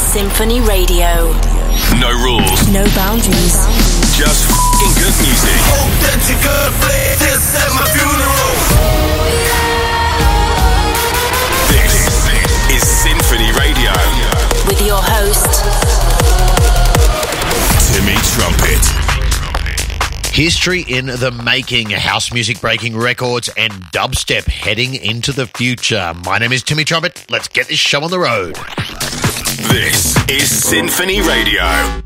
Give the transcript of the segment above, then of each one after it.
Symphony Radio. No rules. No boundaries. Just f***ing good music. Hope that you're good, please. This at my funeral. This is Symphony Radio. With your host, Timmy Trumpet. History in the making, house music breaking records, and dubstep heading into the future. My name is Timmy Trumpet. Let's get this show on the road. This is Symphony Radio.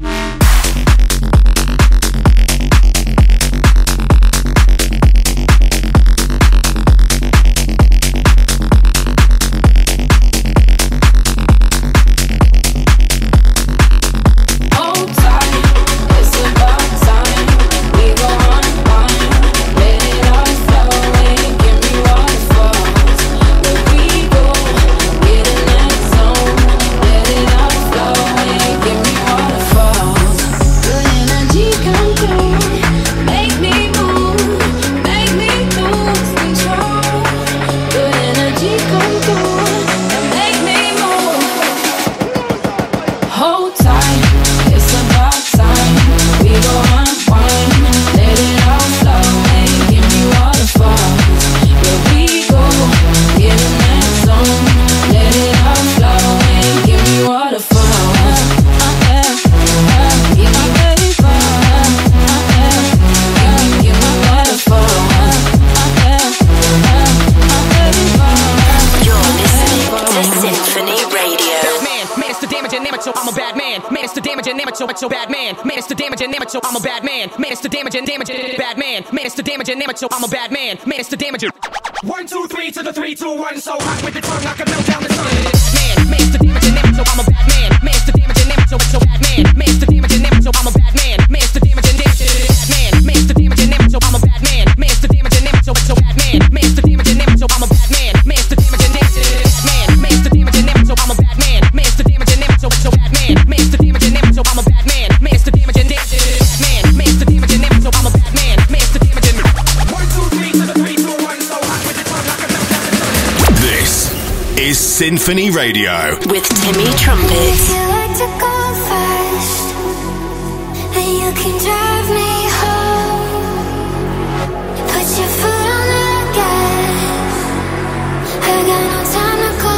So bad man, man, it's the damage and damage, so I'm a bad man. Man, it's the damage and damage, bad man. Man, it's the damage and damage, so I'm a bad man. Man, it's the damage. 1, 2, 3 to the 3, 2, 1. So hot with the tongue, I can melt down the sun. Man, man, it's the damage and damage, so I'm a bad man. Man, it's the damage and damage, so bad man. Man, it's the damage and damage, so I'm a bad man. Man, it's the damage and damage, bad man. Man, it's the damage and damage, so I'm a bad man. Man, it's the damage and damage, so bad man. Man, it's the damage and damage, so I'm a bad man. Man, it's the damage and damage, bad man. Man, it's the damage and damage, so I'm a bad man. Man, it's the damage and damage, so bad man. Man, it's the damage and damage, so I'm a bad man. Man, it's the damage and damage, man. Man, it's the damage and damage, so I'm a bad man. Man, it's the damage and 1, 2, 3 to the 3, 2, 1. So hot with the tongue, I can melt down the sun. This is Symphony Radio. with Timmy Trumpet. If you like to go fast, and you can drive me home, put your foot on the gas. I got no time to go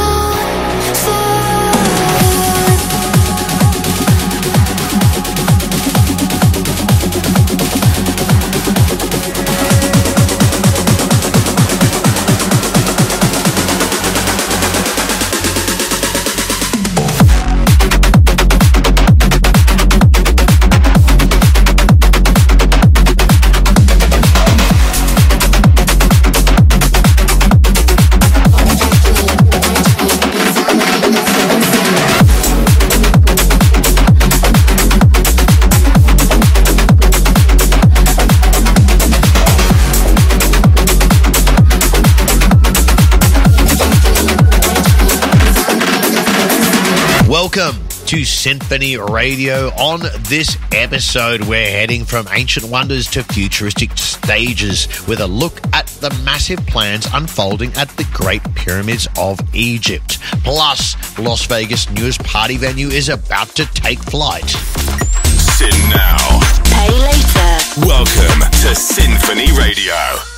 Welcome to Symphony Radio. On this episode, we're heading from ancient wonders to futuristic stages with a look at the massive plans unfolding at the Great Pyramids of Egypt. Plus, Las Vegas' newest party venue is about to take flight. Sin now. Pay later. Welcome to Symphony Radio.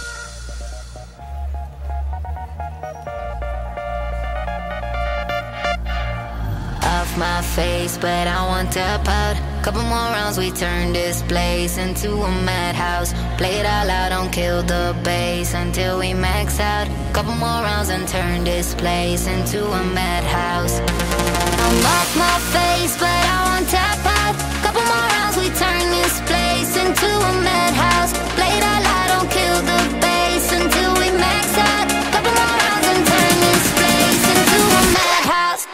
off my face, but I want to pout. Couple more rounds, we turn this place into a madhouse. Play it all out, don't kill the bass until we max out. Couple more rounds and turn this place into a madhouse. I'm off my face, but I want to pout. Couple more rounds, we turn this place into a madhouse. Play it all out, don't kill the bass until we max out. Couple more rounds and turn this place into a madhouse.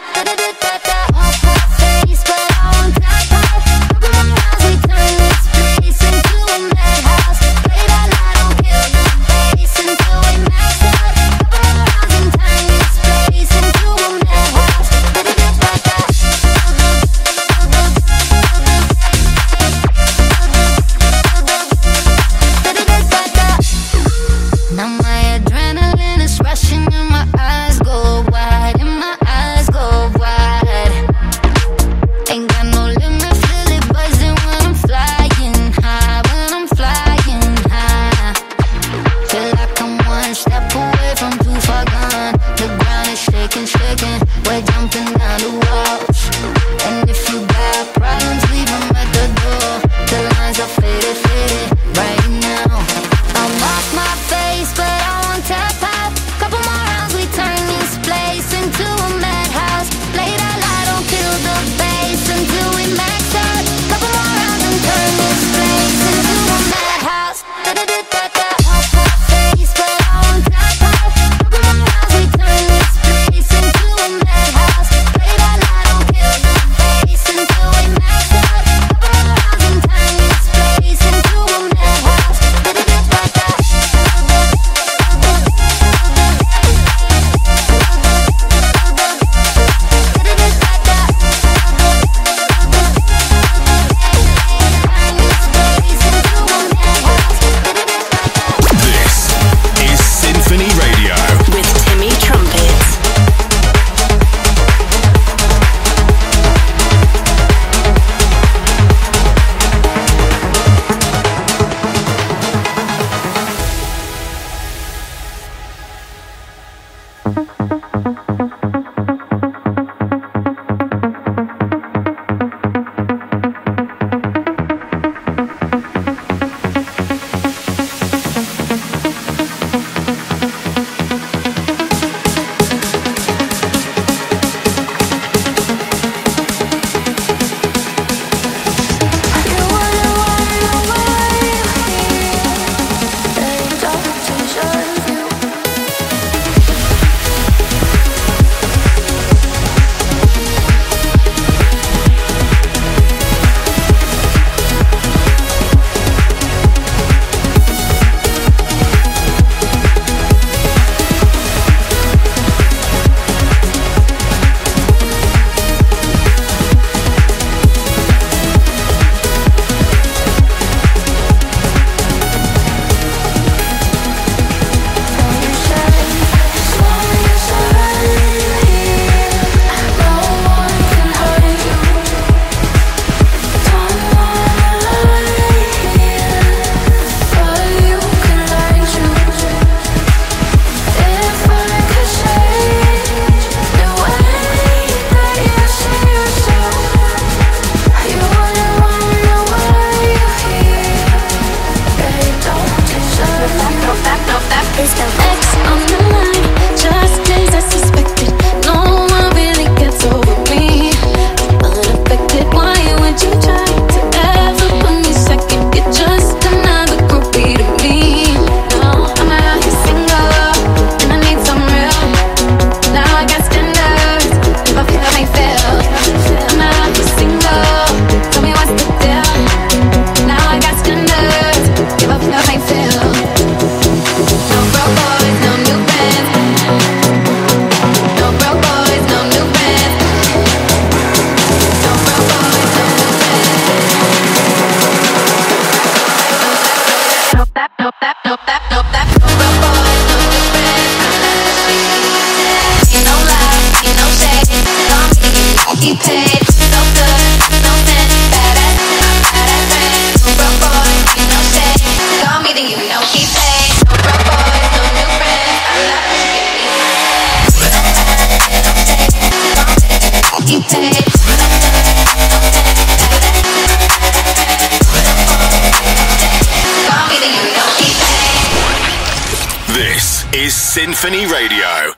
is Symphony Radio.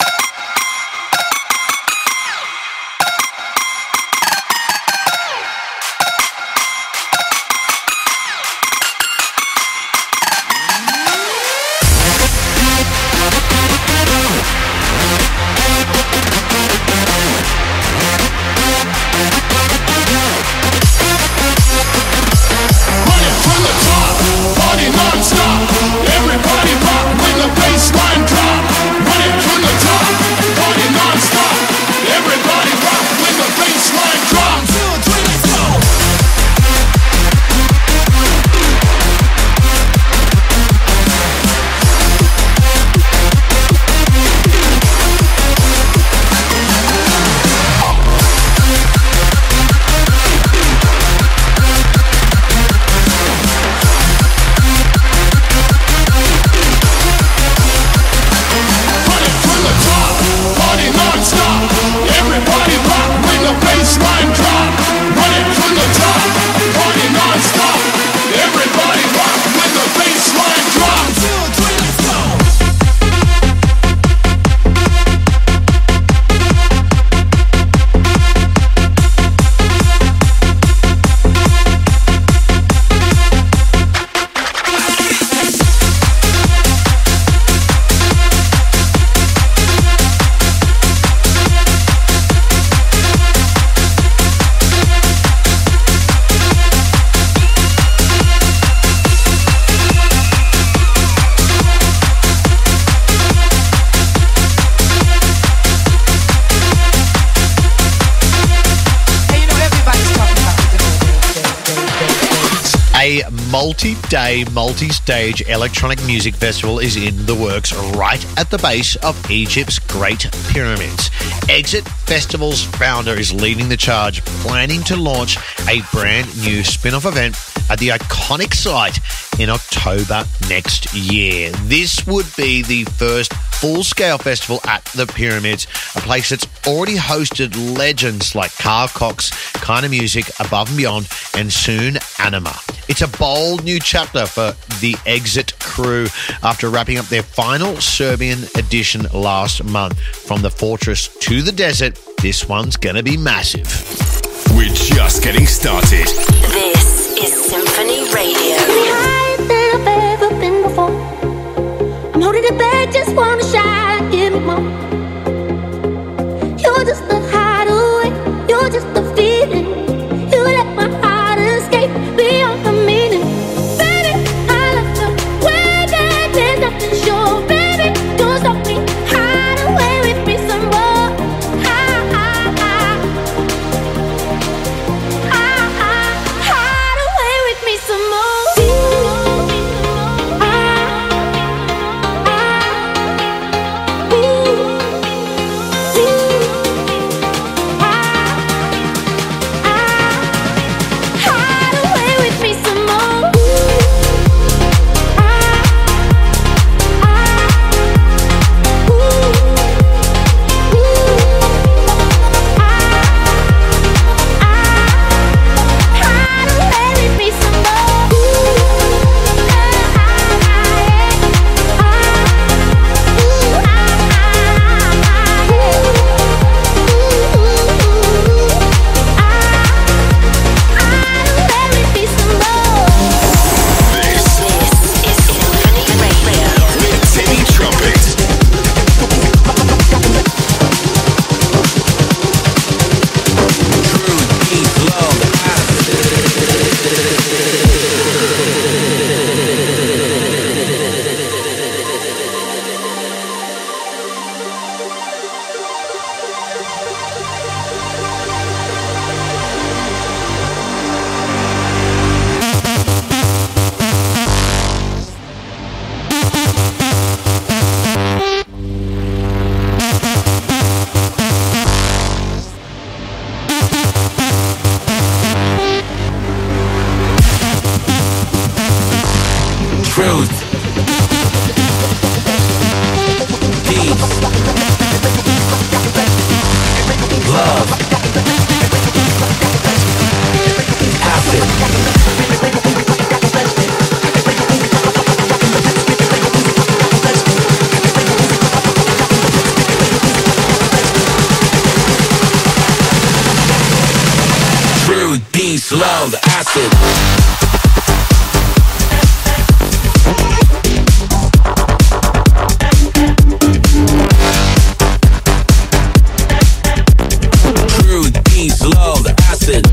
Multi-day, multi-stage electronic music festival is in the works right at the base of Egypt's Great Pyramids. Exit Festival's founder is leading the charge, planning to launch a brand new spin-off event at the iconic site in October next year. This would be the first full-scale festival at the Pyramids, a place that's already hosted legends like Carl Cox, Kind of Music, Above and Beyond, and soon Anima. It's a bold new chapter for the Exit crew after wrapping up their final Serbian edition last month. From the fortress to the desert, this one's going to be massive. We're just getting started. This is Symphony Radio. Higher than I've ever been before. I'm holding it back, just wanna shine, give me more. You're just the hideaway, you're just the feeling. You let my heart escape beyond the meaning. Baby, I love the way that there's nothing sure. Baby, don't stop me, hide away with me some more. Hide away with me some more. Ooh. slow, the acid. Crude, D, slow, the acid.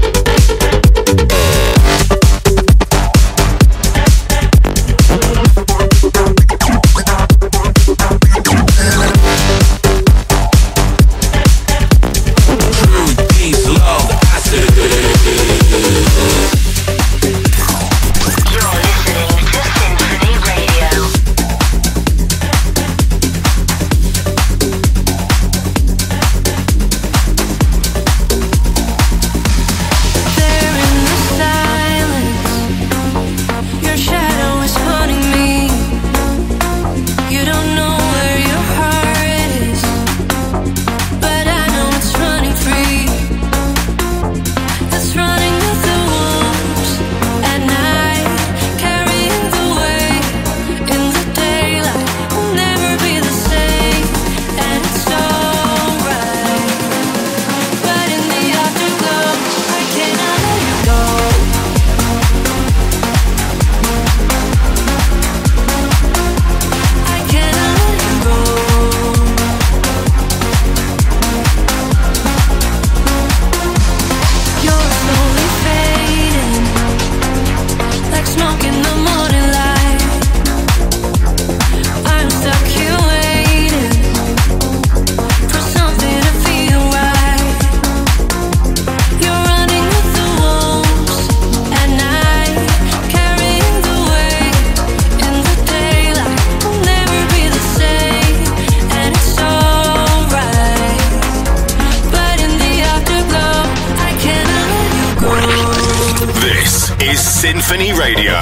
Symphony Radio.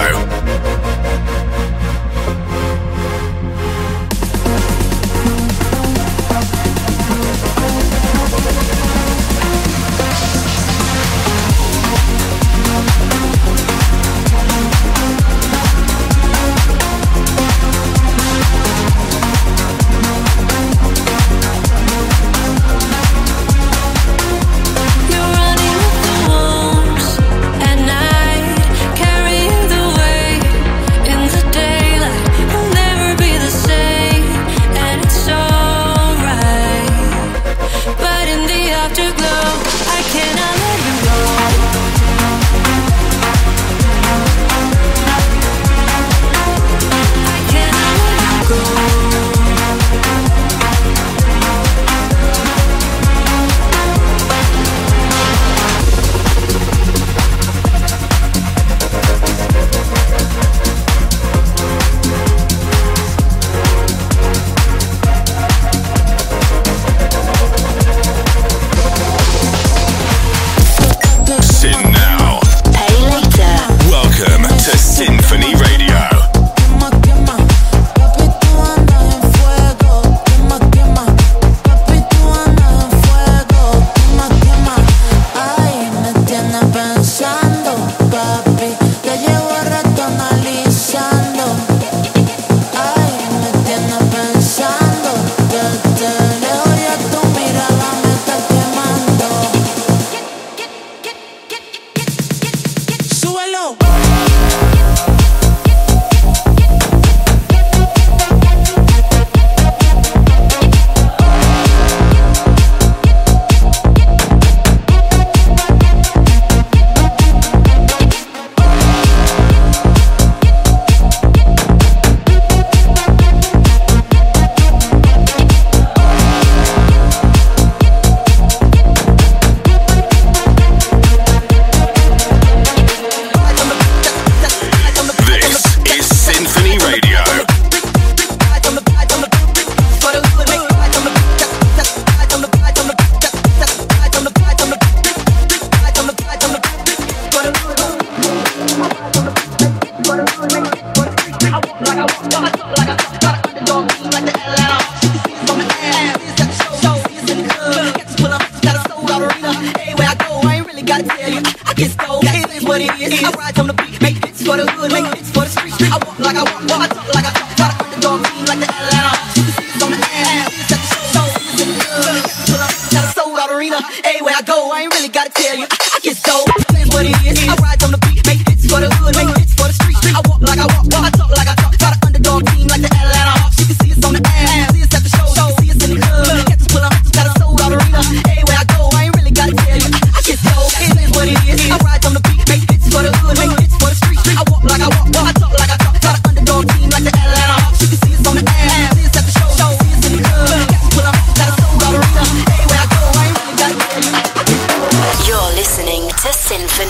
Hey, where I go, I ain't really gotta tell you. I get so, what it is.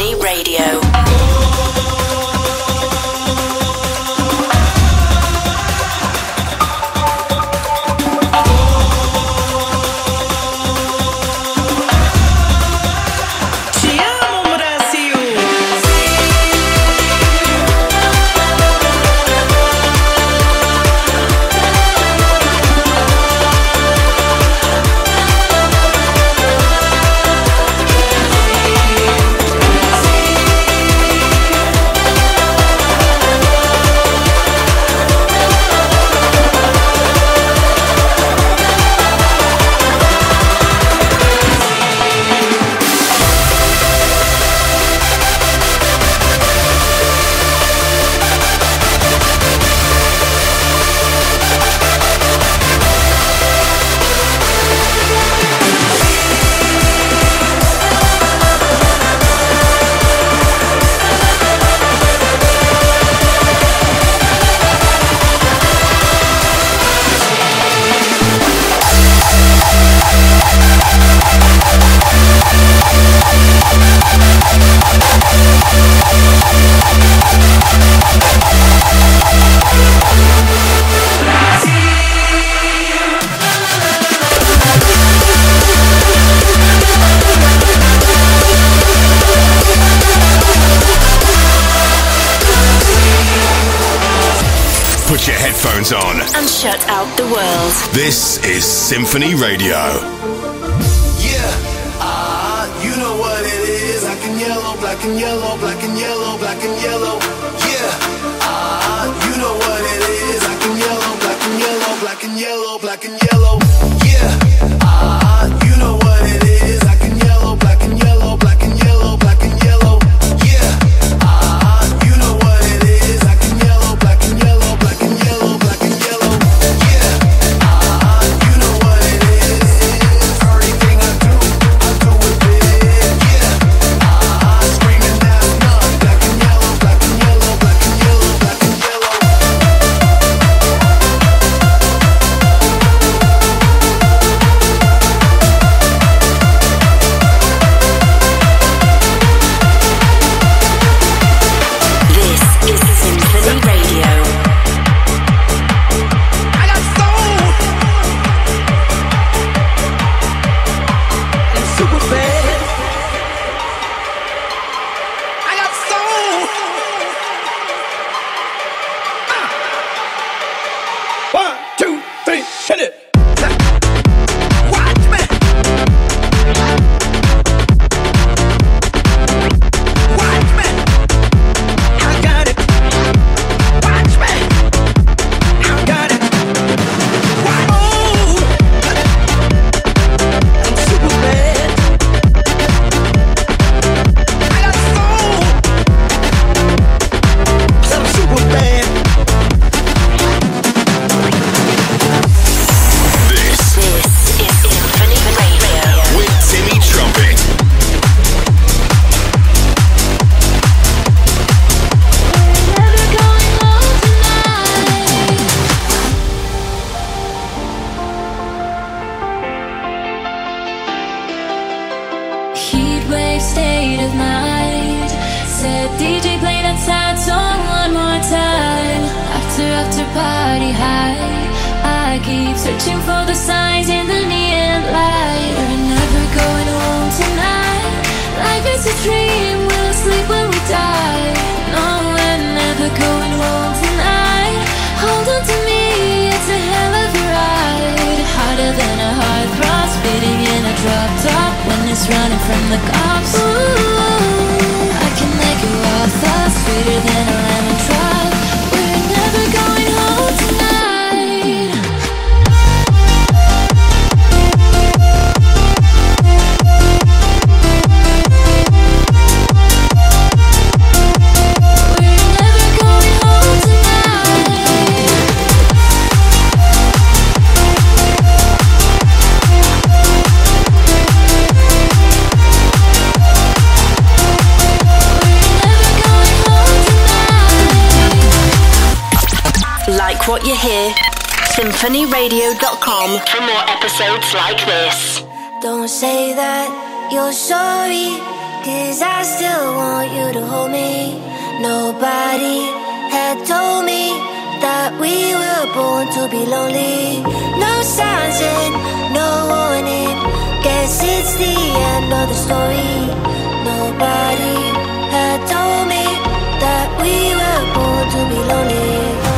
Symphony Radio. Put your headphones on and shut out the world. This is Symphony Radio. Yeah, you know what it is. Black and yellow, black and yellow, black and yellow, black and yellow. Yeah, you know what it is. Black and yellow, black and yellow, black and yellow, black and yellow. Yeah, you know what it is. Black and yellow, black and yellow, black and yellow, black and yellow. Yeah, you know what it is. Black and yellow, black and yellow, black and yellow, black and yellow. Yeah, you know what it is. Everything I do it big. Yeah, screaming that's none. Black and yellow, black and yellow, black and yellow, black and yellow. What you hear, symphonyradio.com for more episodes like this. Don't say that you're sorry, 'Cause I still want you to hold me. Nobody had told me that we were born to be lonely. No signs and no warning. Guess it's the end of the story. Nobody had told me that we were born to be lonely.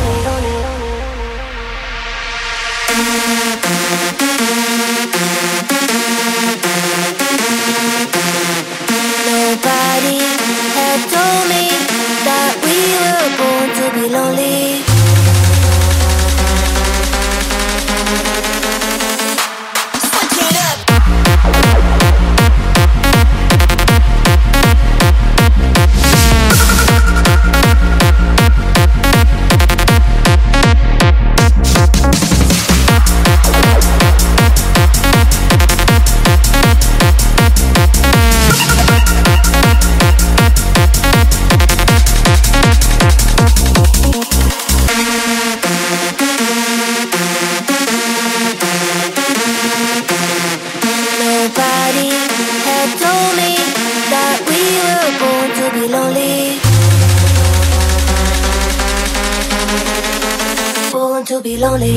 Nobody had told me that we were born to be lonely. Switch it up. Nobody had told me that we were born to be lonely. Born to be lonely.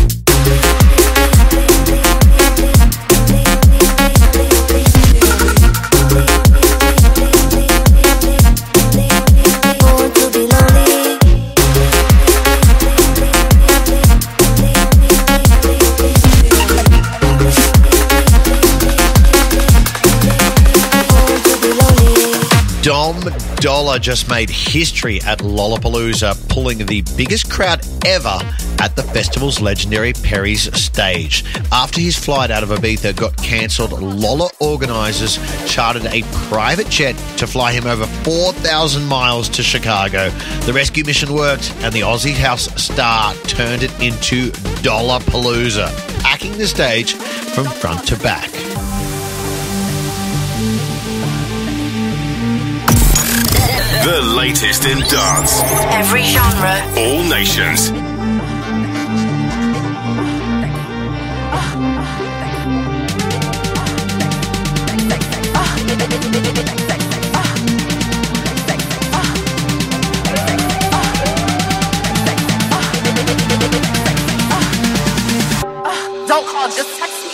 Dom Dolla just made history at Lollapalooza, pulling the biggest crowd ever at the festival's legendary Perry's stage. After his flight out of Ibiza got cancelled, Lolla organisers chartered a private jet to fly him over 4,000 miles to Chicago. The rescue mission worked, and the Aussie House star turned it into Dollapalooza, packing the stage from front to back. The latest in dance. Every genre. All nations. Don't call, just text me.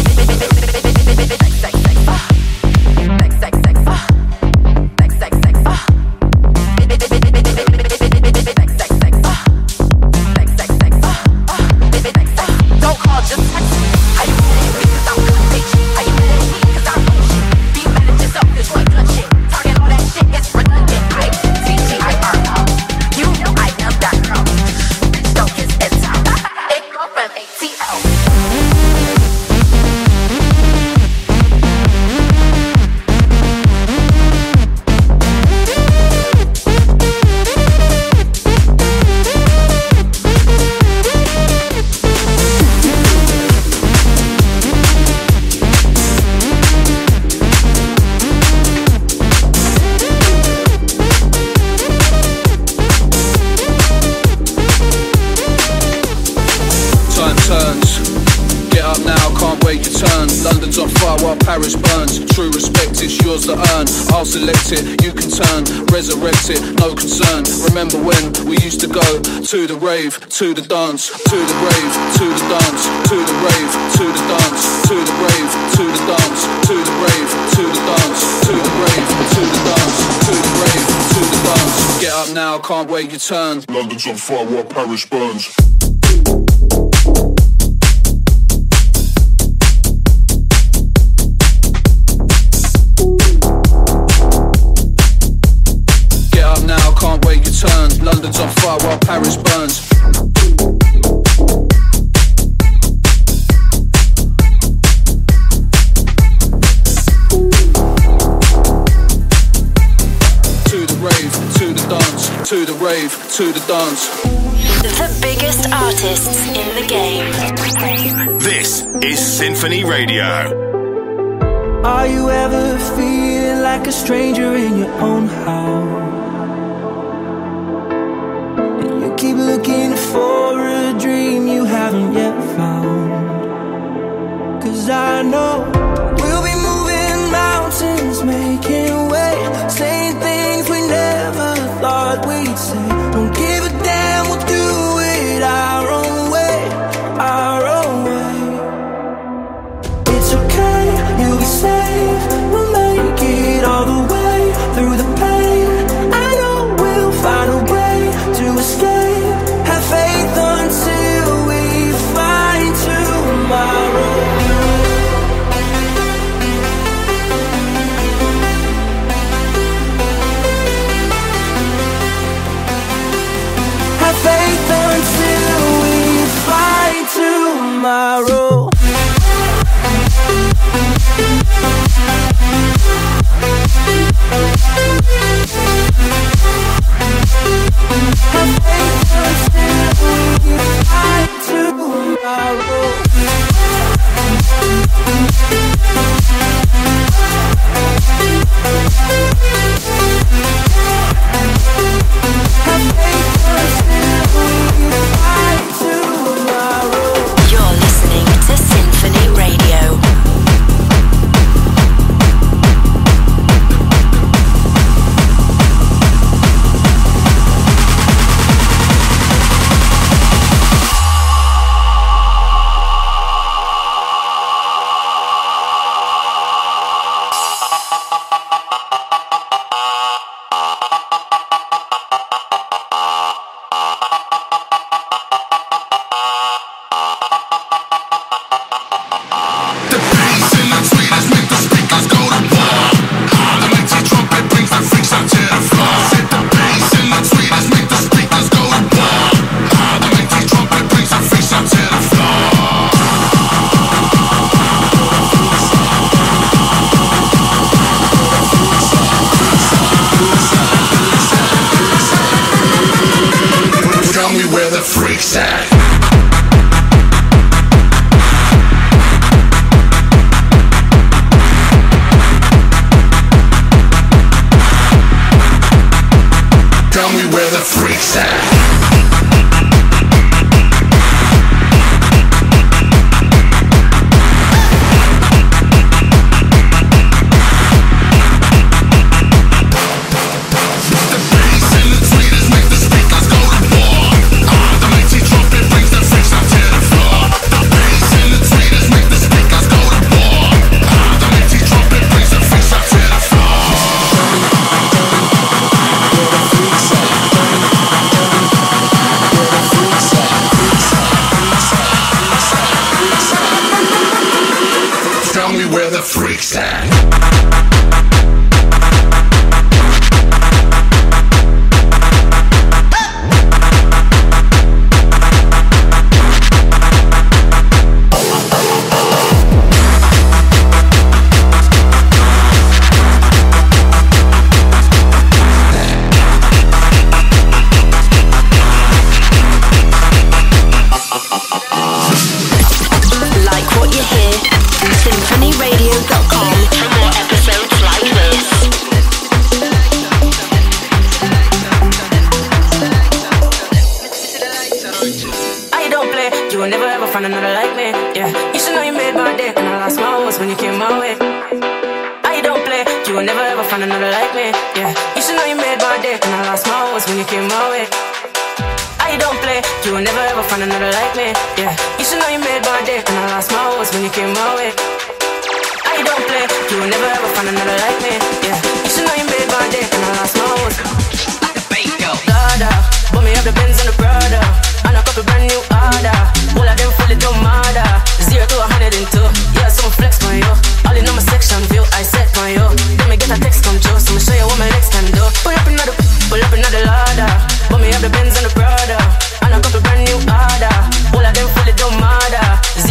Paris burns, true respect, it's yours to earn. I'll select it, you can turn, resurrect it, no concern. Remember when we used to go to the rave, to the dance, to the rave, to the dance, to the rave, to the dance, to the rave, to the dance, to the rave, to the dance, to the rave, to the dance, to the rave, to the dance. Get up now, can't wait your turn. London's on fire while Paris burns. Can't wait your turn. London's on fire while Paris burns. To the rave, to the dance, to the rave, to the dance. The biggest artists in the game. This is Symphony Radio. Are you ever feeling like a stranger in your own house? Keep looking for a dream you haven't yet found. 'Cause I know we'll be moving mountains, making he'd say, don't give a damn, we'll do it our own way, our own way. It's okay, you'll be safe, we'll make it all the way through the pain. I know we'll find a way to escape. Have faith until we find tomorrow. Have faith until we find tomorrow. You're listening to Symphony Radio.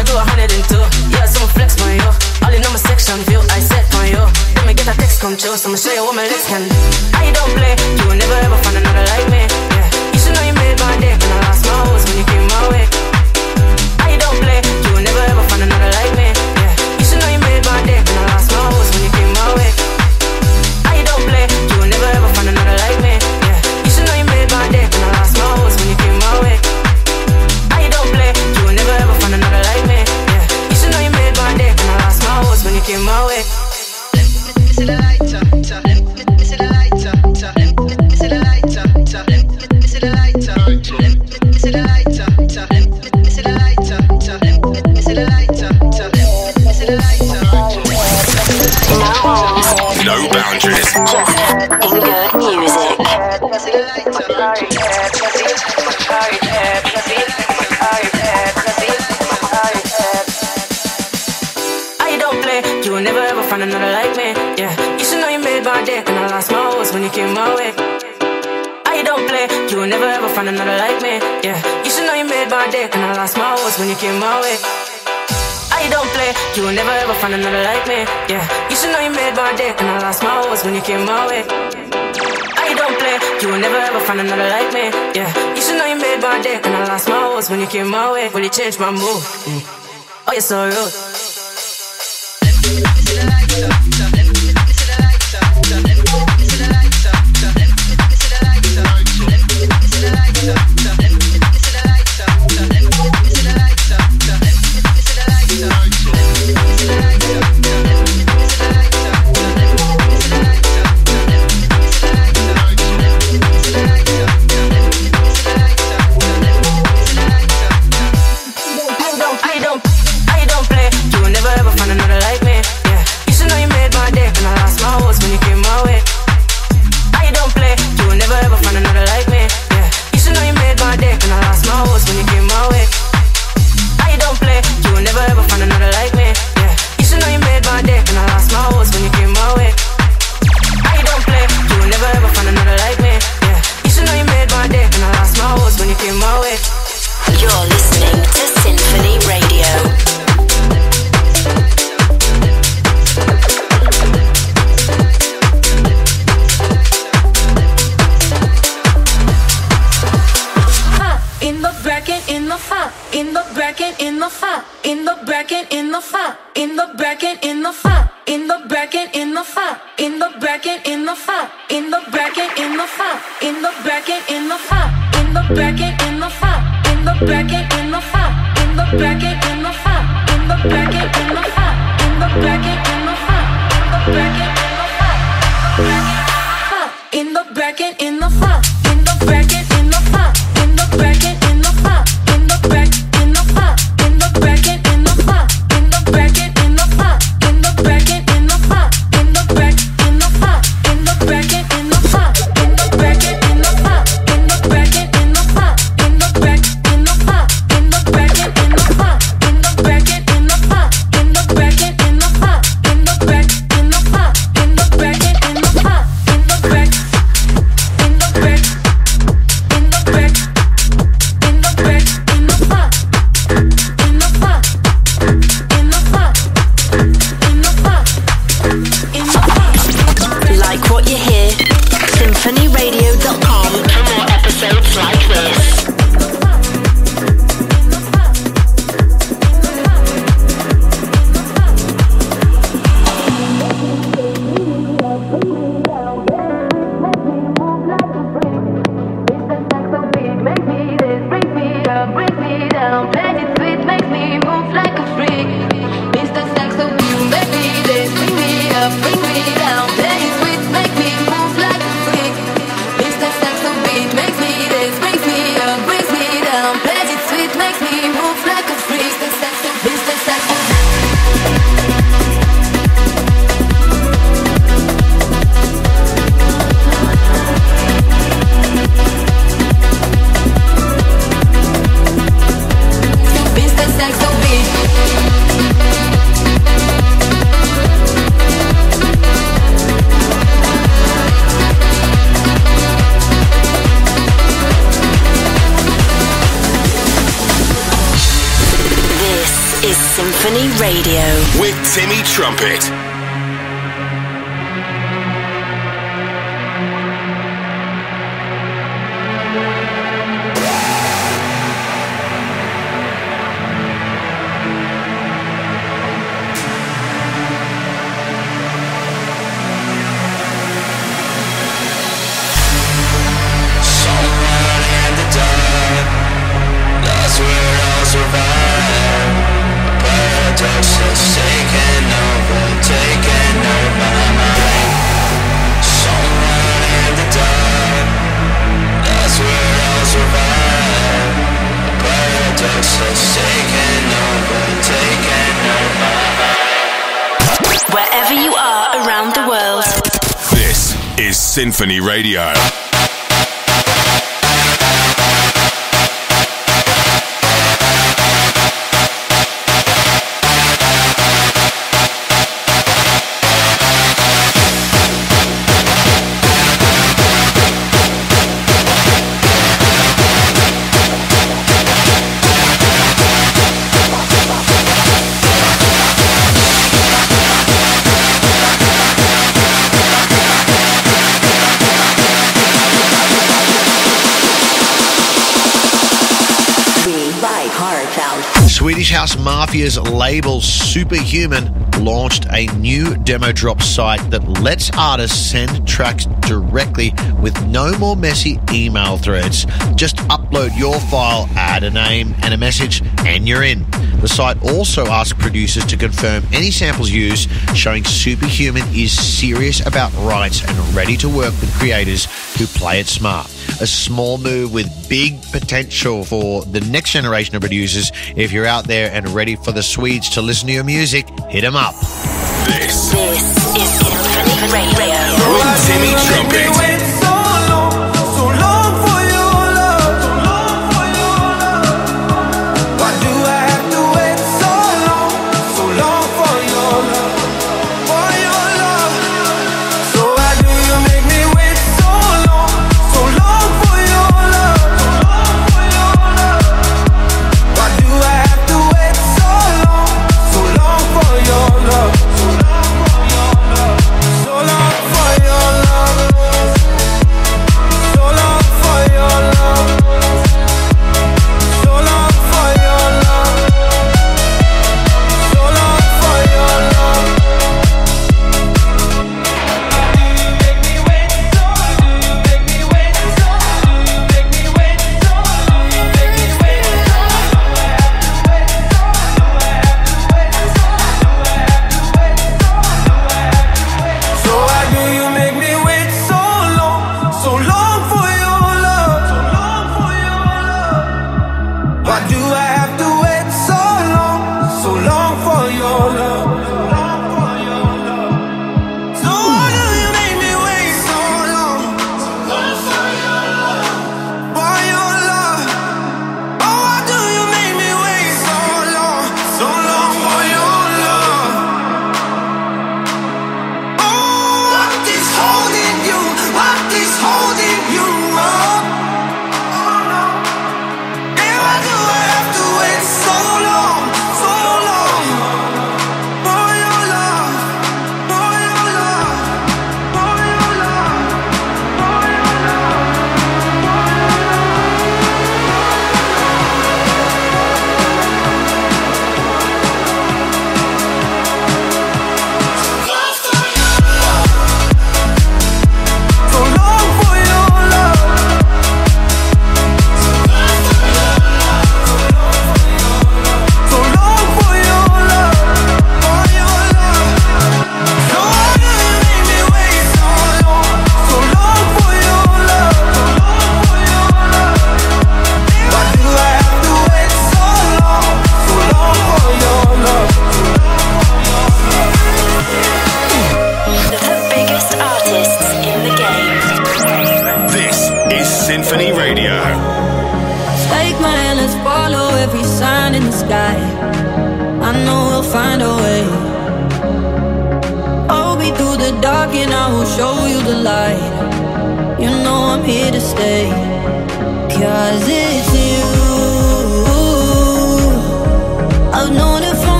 Come show some in good music. I don't play, you will never ever find another like me. Yeah, you should know you made my day, and I lost my hopes when you came my way. I don't play, you will never ever find another like me. Yeah, you should know you made my day, and I lost my hopes when you came my way. I don't play, you will never ever find another like me. Yeah, you should know you made my day, and I lost my hopes when you came my way. I don't play, you will never ever find another like me. Yeah, you should know you made my day, and I lost my hopes when you came my way. When you changed my mood. Oh, you're so rude. Radio with Timmy Trumpet. is Symphony Radio. Swedish House Mafia's label Superhuman launched a new demo drop site that lets artists send tracks directly with no more messy email threads. Just upload your file, add a name and a message, and you're in. The site also asks producers to confirm any samples used, showing Superhuman is serious about rights and ready to work with creators who play it smart. A small move with big potential for the next generation of producers. If you're out there and ready for the Swedes to listen to your music, hit them up. This is Symphony Radio with Timmy Trumpet.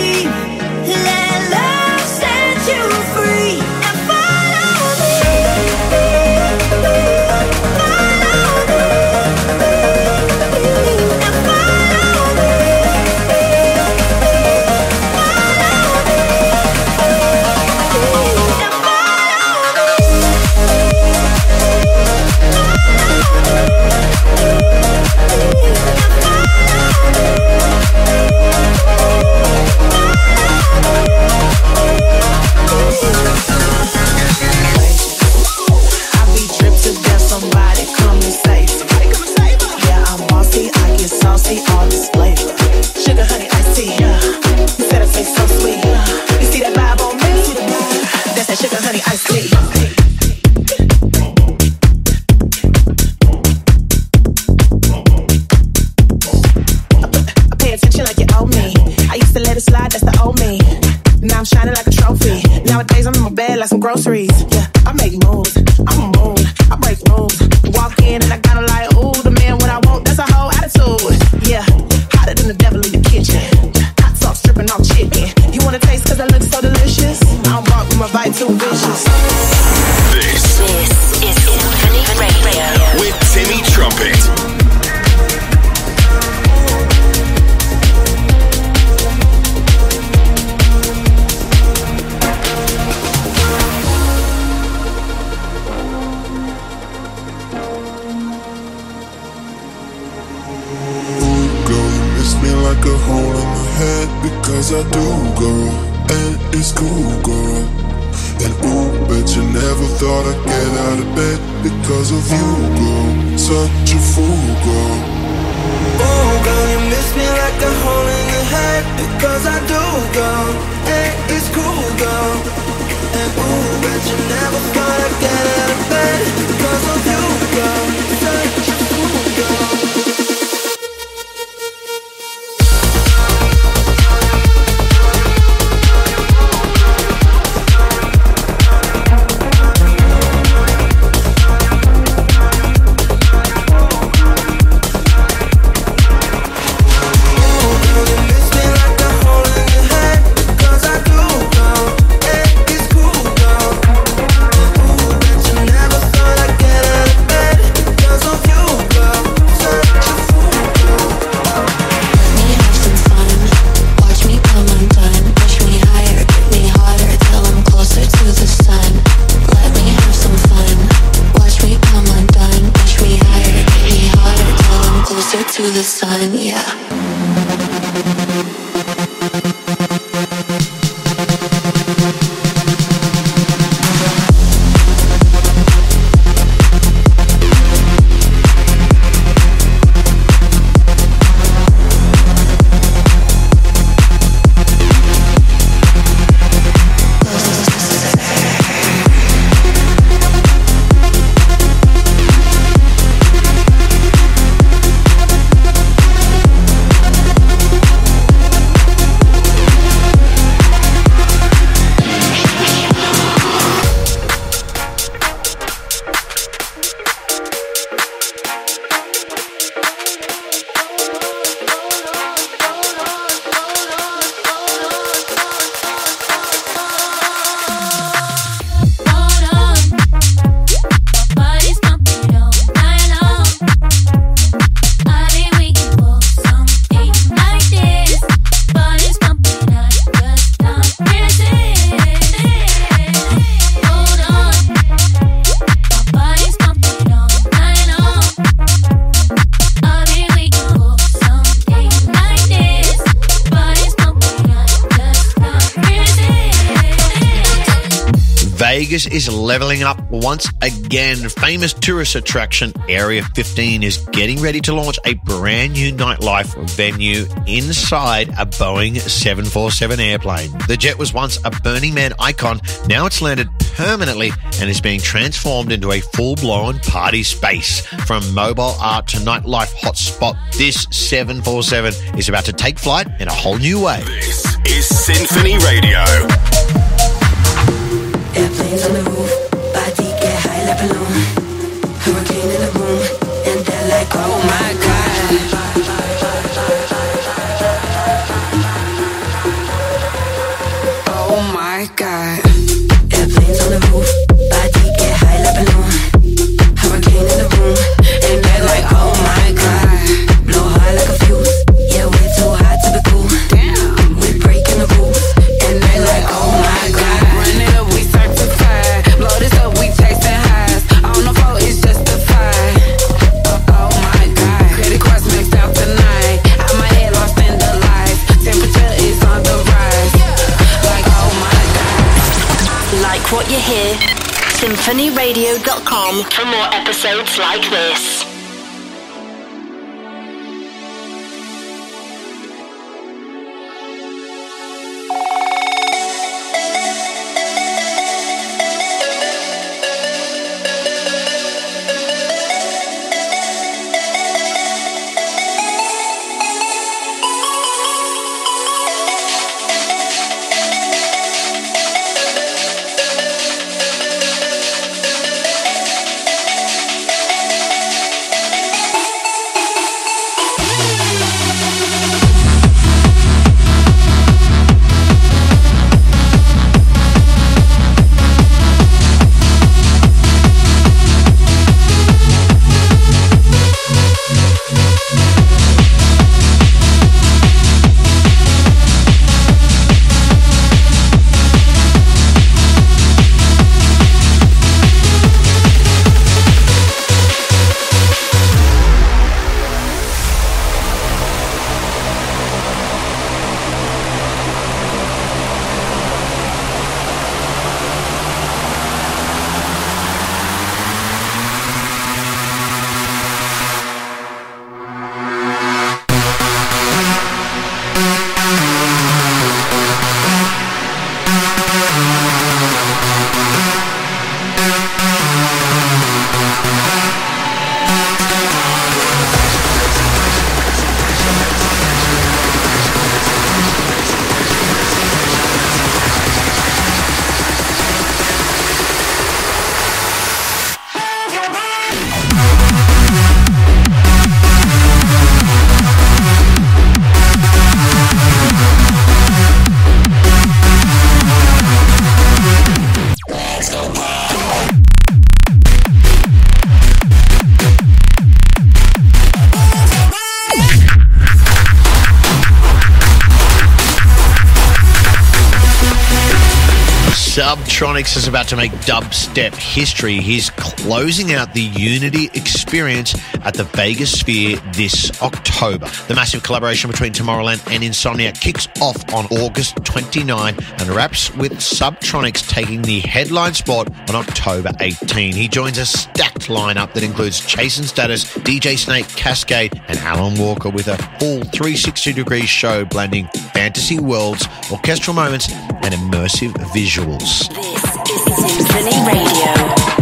Let love set you free and follow me. Nowadays I'm in my bed like some groceries. Yeah, I make moves, I'm a move, I break rules. Walk in and I gotta like, ooh, the man what I want, that's a whole attitude. Yeah, hotter than the devil in the kitchen. Hot sauce dripping off chicken. You wanna taste cause I look so delicious? I don't bark with my bite too vicious. This is Symphony Radio with Timmy Trumpet. Like a hole in my head because I do, girl, and it's cool, girl. And ooh, bet you never thought I'd get out of bed because of you, girl. Such a fool, girl. Ooh, girl, you miss me like a hole in the head because I do, girl, and it's cool, girl. And ooh, bet you never thought I'd get out of bed because of you, girl. Such a fool, girl. To the sun, yeah. Vegas is leveling up once again. Famous tourist attraction Area 15 is getting ready to launch a brand new nightlife venue inside a Boeing 747 airplane. The jet was once a Burning Man icon. Now it's landed permanently and is being transformed into a full-blown party space. From mobile art to nightlife hotspot, this 747 is about to take flight in a whole new way. This is Symphony Radio. Airplanes on the roof, body get high like balloon. Hurricane in the room, and they're like, oh my God. Oh my God. Airplanes on the roof, body get high like balloon. Hurricane in the room, and they're like, oh my God. Blow high like a fuse, yeah, we're too hot to be cool. Damn, we're breaking the rules, and they're like, oh my God. Run it up, we certified. Blow this up, we chasing highs. On the floor, it's justified. Oh my God. Credit cards maxed out tonight. Out my head, lost in the light. Temperature is on the rise. Like, oh my God. Like what you hear? SymphonyRadio.com for more episodes like this. Subtronics is about to make dubstep history. He's closing out the Unity experience at the Vegas Sphere this October. The massive collaboration between Tomorrowland and Insomniac kicks off on August 29 and wraps with Subtronics taking the headline spot on October 18. He joins a stacked lineup that includes Chasing Status, DJ Snake, Cascade, and Alan Walker with a full 360-degree show blending fantasy worlds, orchestral moments, and immersive visuals. This is Symphony Radio.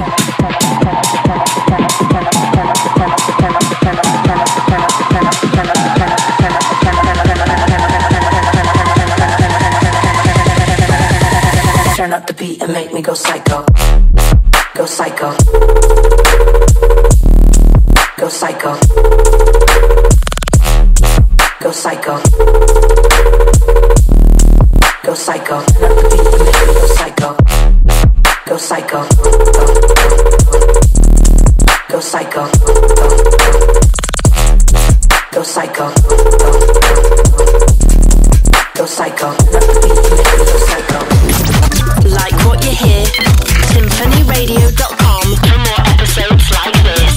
Turn up the beat and make me go psycho. Go psycho. Go psycho. Go psycho. Go psycho. Turn up the beat and make me go psycho. Go psycho. Go psycho. Go psycho. Go psycho. Turn up the beat and make me go psycho. Like what you hear? SymphonyRadio.com for more episodes like this.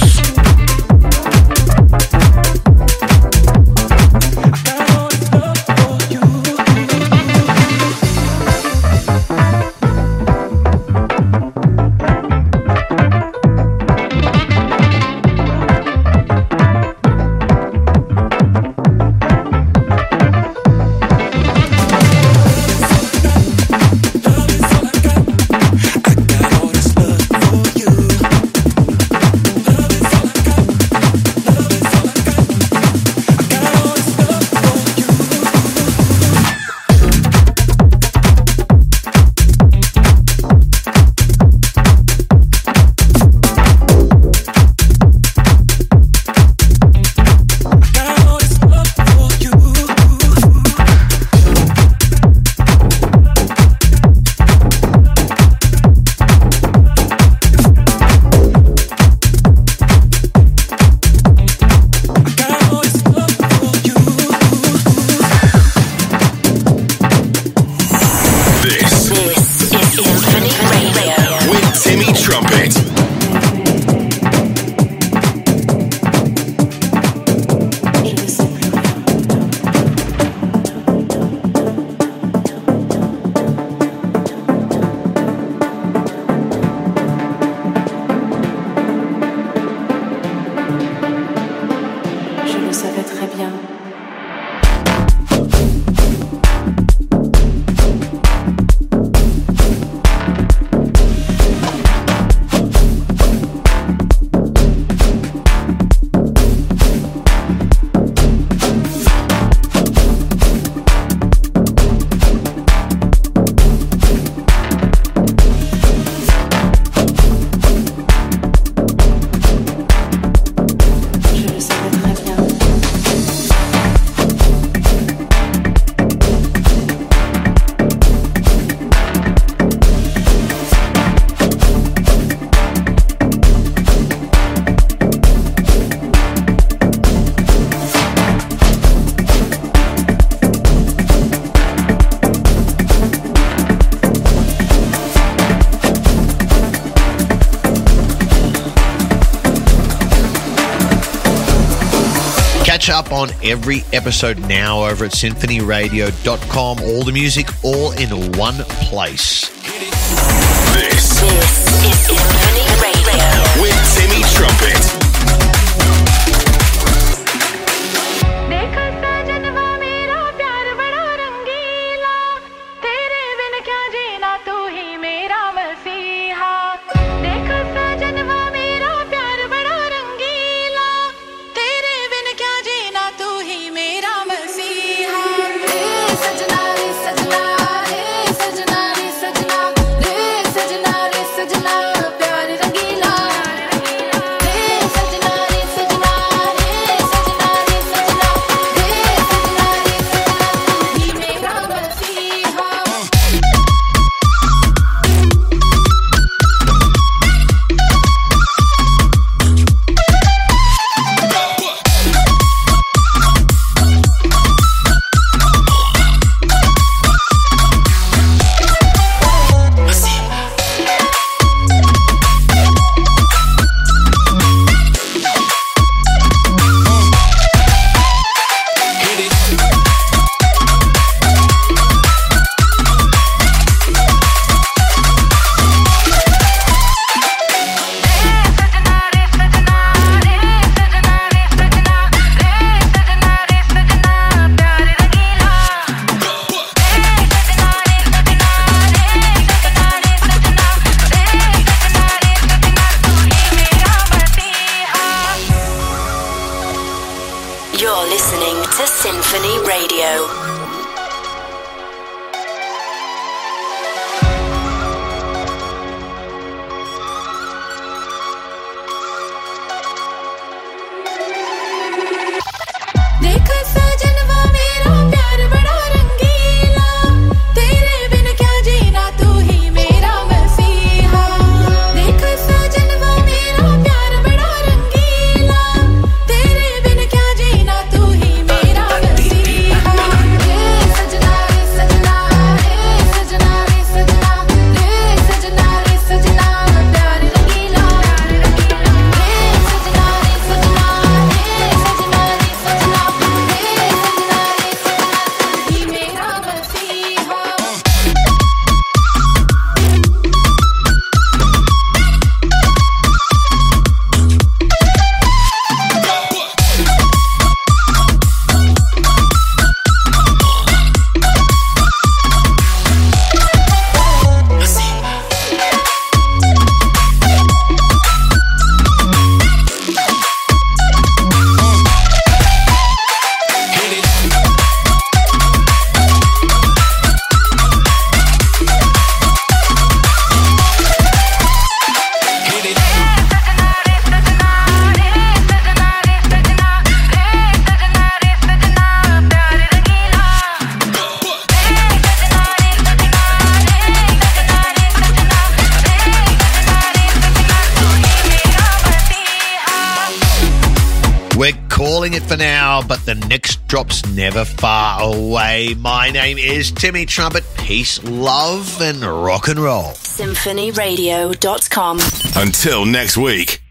Catch up on every episode now over at symphonyradio.com. All the music, all in one place. This is Symphony Radio with Timmy Trumpet. सजना रे सजना प्यार रंगीला We're calling it for now, but the next drop's never far away. My name is Timmy Trumpet. Peace, love, and rock and roll. SymphonyRadio.com. Until next week.